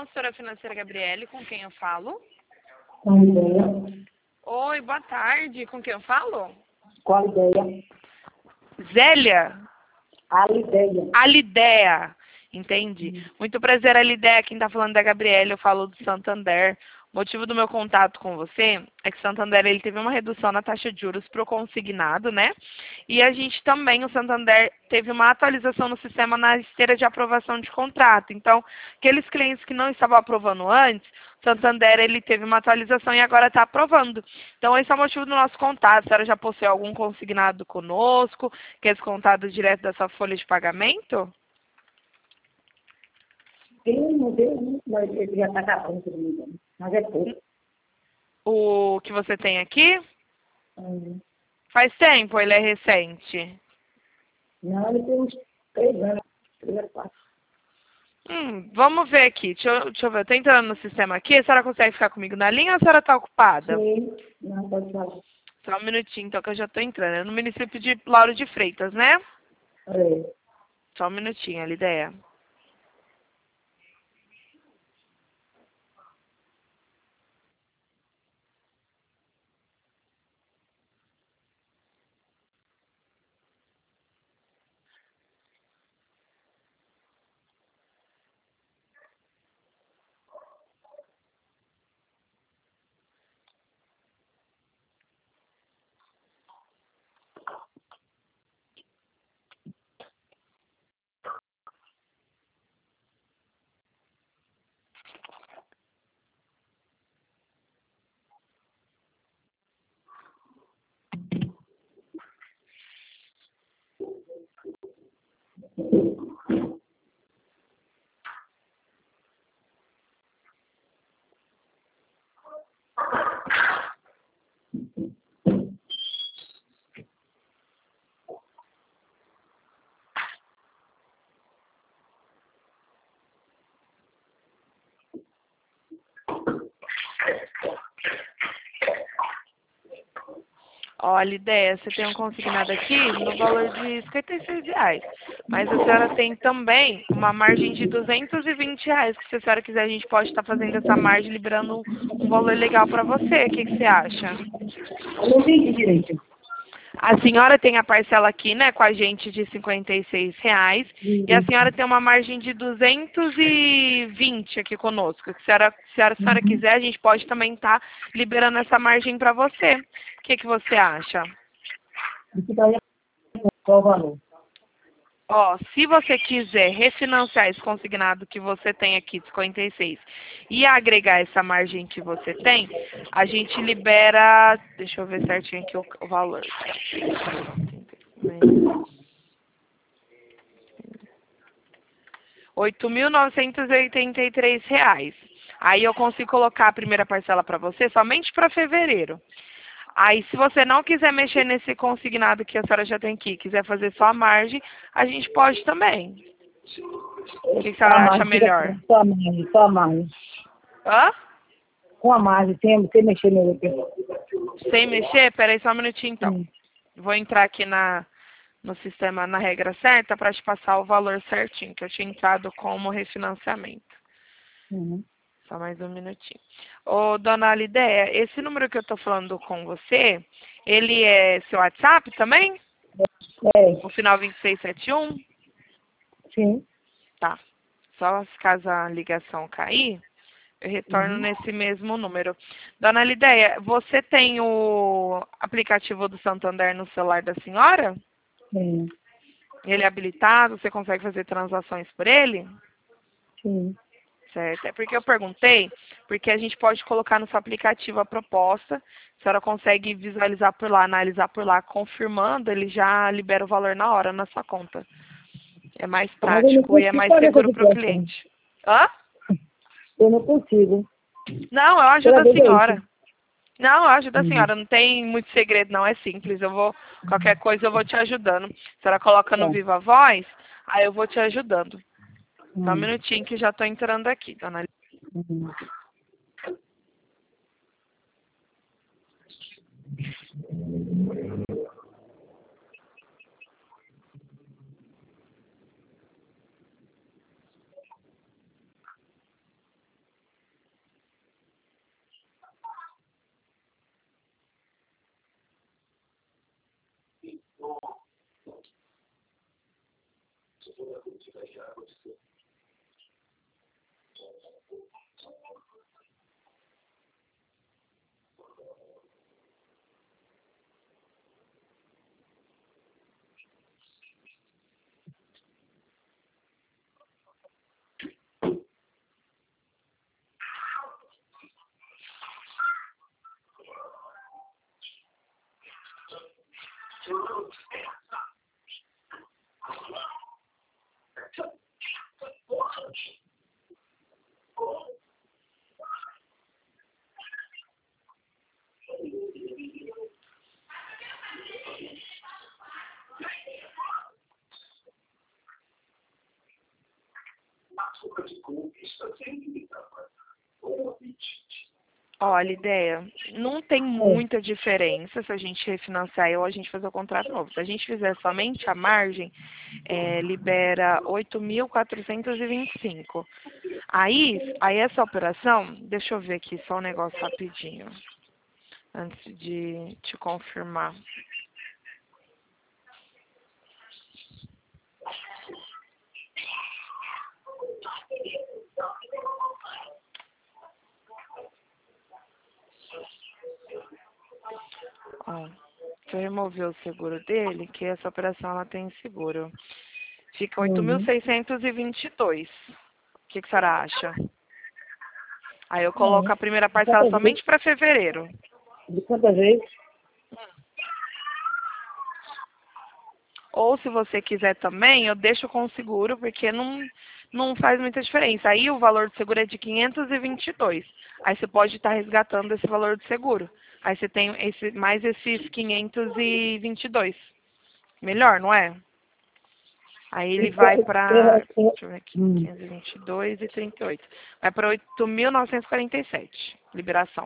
consultora financeira Gabriele, com quem eu falo? Com a ideia. Oi, boa tarde, com quem eu falo? Com a ideia. Zélia? A ideia. Alideia, entendi. Muito prazer, Alideia, quem está falando é a Gabriele, eu falo do Santander. O motivo do meu contato com você é que o Santander ele teve uma redução na taxa de juros para o consignado, né? E a gente também, o Santander, teve uma atualização no sistema na esteira de aprovação de contrato. Então, aqueles clientes que não estavam aprovando antes, o Santander ele teve uma atualização e agora está aprovando. Então, esse é o motivo do nosso contato. A senhora já possuiu algum consignado conosco, que é descontado direto da sua folha de pagamento? Tem, não tem, mas ele já está acabando comigo. Mas é pouco. O que você tem aqui? Hum. Faz tempo, ele é recente. Não, ele tem uns 3 anos. 3 a 4. Vamos ver aqui. Deixa eu ver. Eu tô entrando no sistema aqui. A senhora consegue ficar comigo na linha ou a senhora está ocupada? Sim. Não, pode falar. Só um minutinho, então, que eu já estou entrando. É no município de Lauro de Freitas, né? É. Só um minutinho, Alideia. Olha, ideia, você tem um consignado aqui no valor de R$ 56. Mas a senhora tem também uma margem de R$ 220, que se a senhora quiser, a gente pode estar fazendo essa margem, liberando um valor legal para você. O que você acha? Eu não entendi direito. A senhora tem a parcela aqui, né, com a gente de R$ 56. E a senhora tem uma margem de 220 aqui conosco. Que se a senhora quiser, a gente pode também estar liberando essa margem para você. O que você acha? Isso daí é qual o valor? Ó, se você quiser refinanciar esse consignado que você tem aqui, de 56, e agregar essa margem que você tem, a gente libera... Deixa eu ver certinho aqui o valor. R$ 8.983. Aí eu consigo colocar a primeira parcela para você somente para fevereiro. Aí, se você não quiser mexer nesse consignado que a senhora já tem aqui, quiser fazer só a margem, a gente pode também. O que a senhora acha melhor? Só a margem, só a margem. Hã? Com a margem, sem mexer no outro. Sem mexer? Peraí só um minutinho, então. Sim. Vou entrar aqui no sistema, na regra certa, para te passar o valor certinho, que eu tinha entrado como refinanciamento. Uhum. Só mais um minutinho. Ô, dona Alideia, esse número que eu tô falando com você, ele é seu WhatsApp também? É, O final 2671? sim. Tá. Só caso a ligação cair, eu retorno Uhum. nesse mesmo número. Dona Lideia, você tem o aplicativo do Santander no celular da senhora? Sim. Ele é habilitado? Você consegue fazer transações por ele? Sim. Certo. É porque eu perguntei, porque a gente pode colocar no seu aplicativo a proposta, a senhora consegue visualizar por lá, analisar por lá, confirmando, ele já libera o valor na hora na sua conta. É mais Mas eu não prático e é consigo mais fazer essa seguro para o depressão. cliente. Hã? Eu não consigo. Não, eu ajudo Toda a vez é isso. senhora. Não, eu ajudo a Uhum. senhora. Não tem muito segredo, não. É simples. Qualquer coisa eu vou te ajudando. A senhora coloca no Tá. Viva Voz, aí eu vou te ajudando. Só um Uhum. minutinho que já estou entrando aqui, dona. Uhum. Olha, ideia, não tem muita diferença se a gente refinanciar ou a gente fazer o contrato novo. Se a gente fizer somente a margem, libera 8.425. Aí essa operação, deixa eu ver aqui só um negócio rapidinho, antes de te confirmar. Ó, se eu remover o seguro dele, que essa operação ela tem seguro, fica 8.622. O que a senhora acha? Aí eu coloco a primeira parcela somente para fevereiro. De quantas vezes? Ou se você quiser também, eu deixo com o seguro, porque não faz muita diferença. Aí o valor do seguro é de 522. Aí você pode estar resgatando esse valor do seguro. Aí você tem mais esses 522. Melhor, não é? Aí ele vai para, deixa eu ver aqui, 522 e 38. Vai para 8.947, liberação.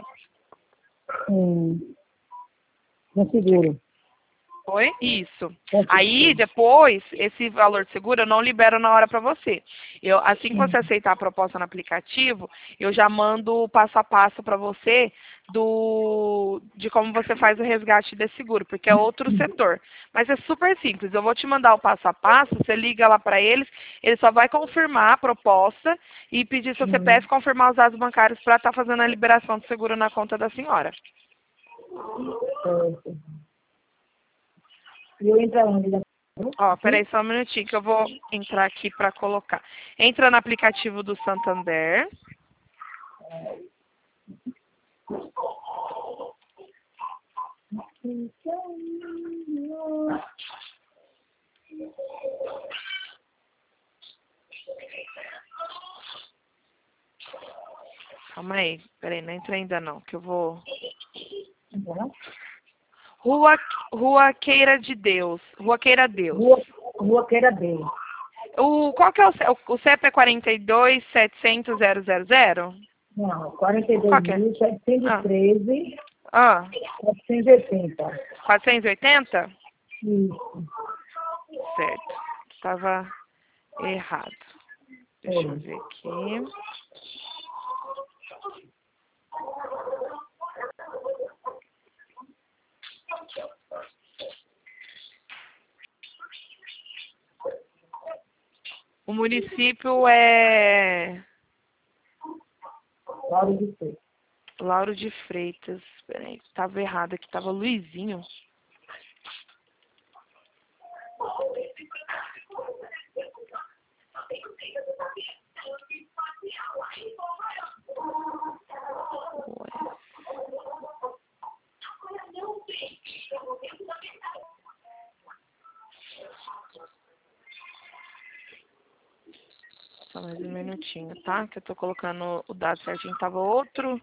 No seguro. Oi? Isso. Aí, depois, esse valor de seguro eu não libero na hora para você. Assim que você aceitar a proposta no aplicativo, eu já mando o passo a passo para você de como você faz o resgate desse seguro, porque é outro setor. Mas é super simples. Eu vou te mandar o passo a passo, você liga lá para eles, ele só vai confirmar a proposta e pedir seu CPF, confirmar os dados bancários para estar fazendo a liberação do seguro na conta da senhora. E eu entro onde? Ó, peraí só um minutinho que eu vou entrar aqui para colocar. Entra no aplicativo do Santander. Calma aí, peraí, não entra ainda não, que eu vou... Rua Queira de Deus. Rua Queira Deus. Rua Queira Deus. Qual que é o CEP é 42.700.000? Não, Qual que é? 42.713, Ah, 480. 480? Isso. Certo. Estava errado. Deixa eu ver aqui. O município é Lauro de Freitas. Lauro de Freitas. Peraí, estava errado aqui, estava Luizinho. Só mais um minutinho, tá? Que eu tô colocando o dado certinho. Tava outro.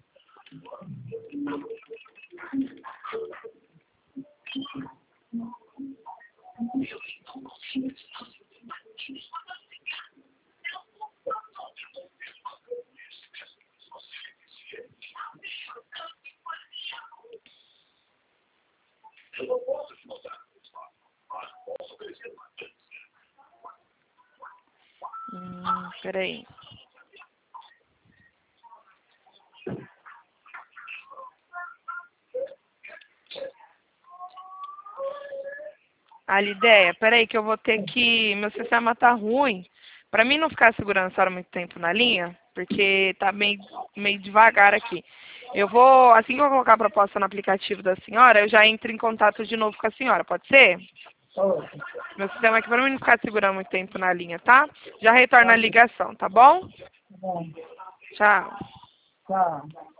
Peraí. Alideia, peraí que eu vou ter que... Meu sistema tá ruim. Para mim não ficar segurando a senhora muito tempo na linha, porque tá meio devagar aqui. Eu vou, assim que eu colocar a proposta no aplicativo da senhora, eu já entro em contato de novo com a senhora, pode ser? Pode. Meu sistema aqui para mim não ficar segurando muito tempo na linha, tá? Já retorna a ligação, tá bom? Bom, Tchau. tchau.